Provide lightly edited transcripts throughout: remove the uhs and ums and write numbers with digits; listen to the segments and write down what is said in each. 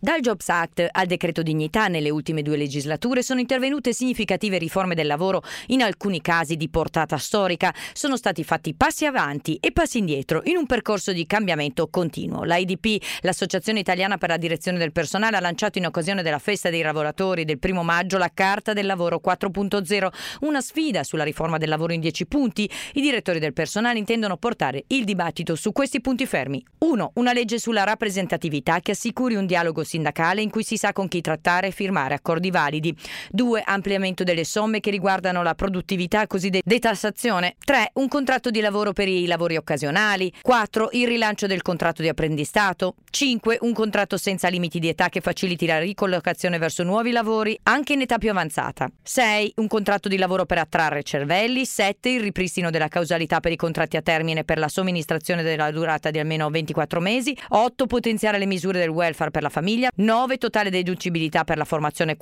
Dal Jobs Act al decreto dignità, nelle ultime 2 legislature sono intervenute significative riforme del lavoro, in alcuni casi di portata storica. Sono stati fatti passi avanti e passi indietro in un percorso di cambiamento continuo. L'AIDP, l'Associazione Italiana per la Direzione del Personale, ha lanciato in occasione della festa dei lavoratori del 1 maggio la Carta del Lavoro 4.0, una sfida sulla riforma del lavoro in 10 punti. I direttori del personale intendono portare il dibattito su questi punti fermi. 1. Una legge sulla rappresentatività che assicuri un dialogo sindacale in cui si sa con chi trattare e firmare accordi validi. 2. Ampliamento delle somme che riguardano la produttività, cosiddetta detassazione. 3. Un contratto di lavoro per i lavori occasionali. 4. Il rilancio del contratto di apprendistato. 5. Un contratto senza limiti di età che faciliti la ricollocazione verso nuovi lavori anche in età più avanzata. 6. Un contratto di lavoro per attrarre cervelli. 7. Il ripristino della causalità per i contratti a termine per la somministrazione della durata di almeno 24 mesi. 8. Potenziare le misure del welfare per la famiglia. 9. Totale deducibilità per la formazione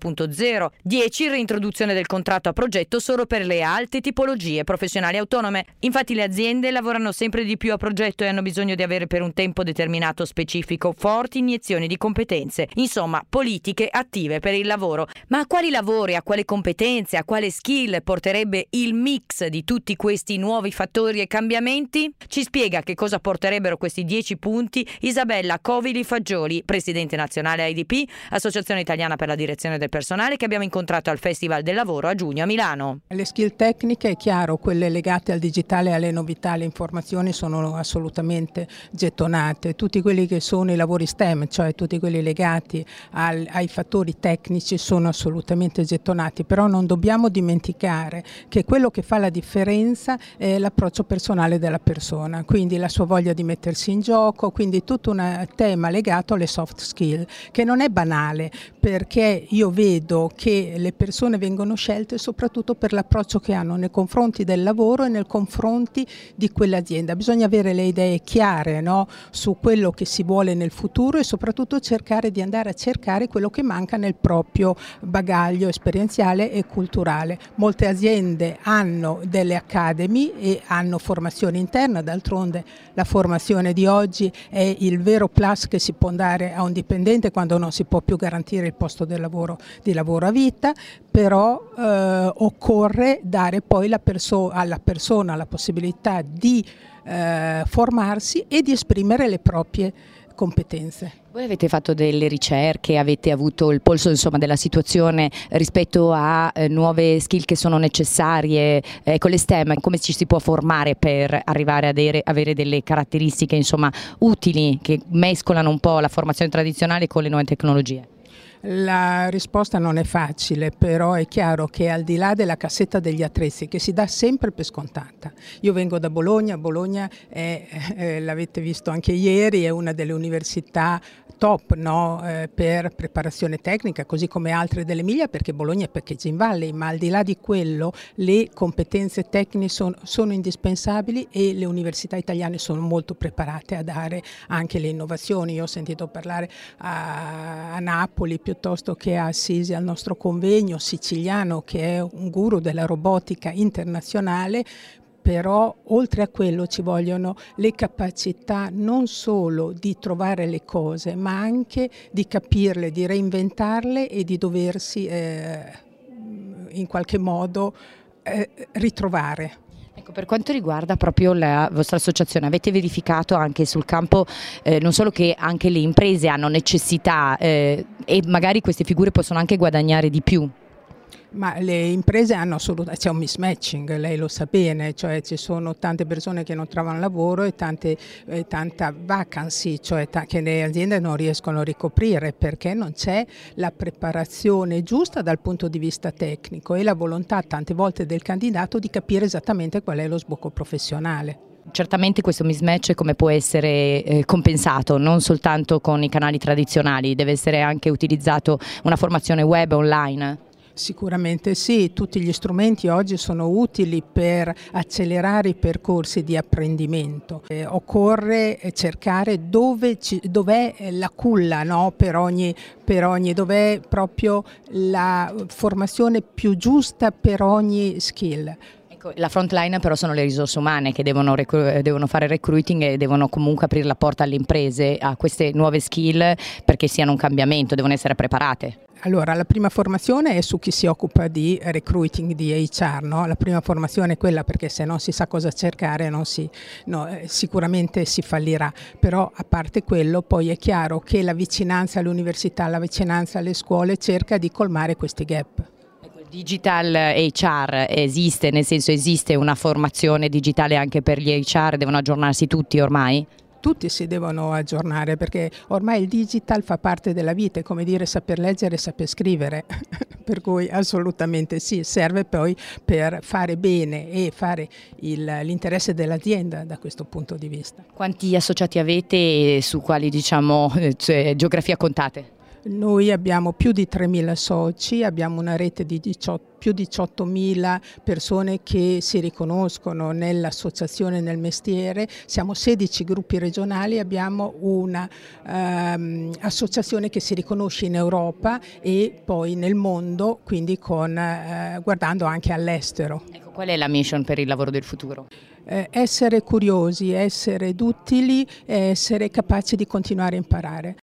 4.0. 10. Reintroduzione del contratto a progetto solo per le alte tipologie professionali autonome. Infatti le aziende lavorano sempre di più a progetto e hanno bisogno di avere per un tempo determinato specifico forti iniezioni di competenze. Insomma, politiche attive per il lavoro. Ma a quali lavori, a quale competenze, a quale skill porterebbe il mix di tutti questi nuovi fattori e cambiamenti? Ci spiega che cosa porterebbero questi 10 punti Isabella Covili-Fagioli, presidente nazionale AIDP, Associazione Italiana per la Direzione del Personale, che abbiamo incontrato al Festival del Lavoro a giugno a Milano. Le skill tecniche, è chiaro, quelle legate al digitale e alle novità, le informazioni sono assolutamente gettonate. Tutti quelli che sono i lavori STEM, cioè tutti quelli legati ai fattori tecnici, sono assolutamente gettonati, però non dobbiamo dimenticare che quello che fa la differenza è l'approccio personale della persona, quindi la sua voglia di mettersi in gioco, quindi tutto un tema legato alle soft skill, che non è banale, perché io vedo che le persone vengono scelte soprattutto per l'approccio che hanno nei confronti del lavoro e nei confronti di quell'azienda. Bisogna avere le idee chiare, no? Su quello che si vuole nel futuro e soprattutto cercare di andare a cercare quello che manca nel proprio bagaglio esperienziale e culturale. Molte aziende hanno delle academy e hanno formazione interna, d'altronde la formazione di oggi è il vero plus che si può dare a un dipendente quando non si può più garantire il posto di lavoro a vita, però occorre dare poi alla persona la possibilità di formarsi e di esprimere le proprie competenze. Voi avete fatto delle ricerche, avete avuto il polso della situazione rispetto a nuove skill che sono necessarie, con le STEM, come ci si può formare per arrivare ad avere delle caratteristiche utili che mescolano un po' la formazione tradizionale con le nuove tecnologie? La risposta non è facile, però è chiaro che al di là della cassetta degli attrezzi che si dà sempre per scontata. Io vengo da Bologna, l'avete visto anche ieri, è una delle università top, no? Per preparazione tecnica, così come altre dell'Emilia, perché Bologna è packaging valley, ma al di là di quello le competenze tecniche sono indispensabili e le università italiane sono molto preparate a dare anche le innovazioni. Io ho sentito parlare a Napoli piuttosto che a Assisi al nostro convegno siciliano, che è un guru della robotica internazionale. Però oltre a quello ci vogliono le capacità non solo di trovare le cose, ma anche di capirle, di reinventarle e di doversi in qualche modo ritrovare. Ecco, per quanto riguarda proprio la vostra associazione, avete verificato anche sul campo non solo che anche le imprese hanno necessità e magari queste figure possono anche guadagnare di più? Ma le imprese hanno assolutamente, c'è un mismatching, lei lo sa bene, cioè ci sono tante persone che non trovano lavoro e tanta vacancy, cioè che le aziende non riescono a ricoprire perché non c'è la preparazione giusta dal punto di vista tecnico e la volontà tante volte del candidato di capire esattamente qual è lo sbocco professionale. Certamente questo mismatch come può essere compensato, non soltanto con i canali tradizionali, deve essere anche utilizzato una formazione web online? Sicuramente sì, tutti gli strumenti oggi sono utili per accelerare i percorsi di apprendimento. Occorre cercare dov'è la culla, no? per ogni, dov'è proprio la formazione più giusta per ogni skill. Ecco, la frontline però sono le risorse umane che devono fare recruiting e devono comunque aprire la porta alle imprese a queste nuove skill perché siano un cambiamento, devono essere preparate. Allora, la prima formazione è su chi si occupa di recruiting, di HR, no? La prima formazione è quella, perché se non si sa cosa cercare sicuramente si fallirà, però a parte quello poi è chiaro che la vicinanza all'università, la vicinanza alle scuole cerca di colmare questi gap. Ecco, il digital HR esiste, nel senso esiste una formazione digitale anche per gli HR, devono aggiornarsi tutti ormai? Tutti si devono aggiornare perché ormai il digital fa parte della vita, è come dire saper leggere e saper scrivere, per cui assolutamente sì, serve poi per fare bene e fare l'interesse dell'azienda da questo punto di vista. Quanti associati avete e su quali geografia contate? Noi abbiamo più di 3.000 soci, abbiamo una rete di più di 18.000 persone che si riconoscono nell'associazione, nel mestiere, siamo 16 gruppi regionali, abbiamo una associazione che si riconosce in Europa e poi nel mondo, quindi guardando anche all'estero. Ecco, qual è la mission per il lavoro del futuro? Essere curiosi, essere duttili, essere capaci di continuare a imparare.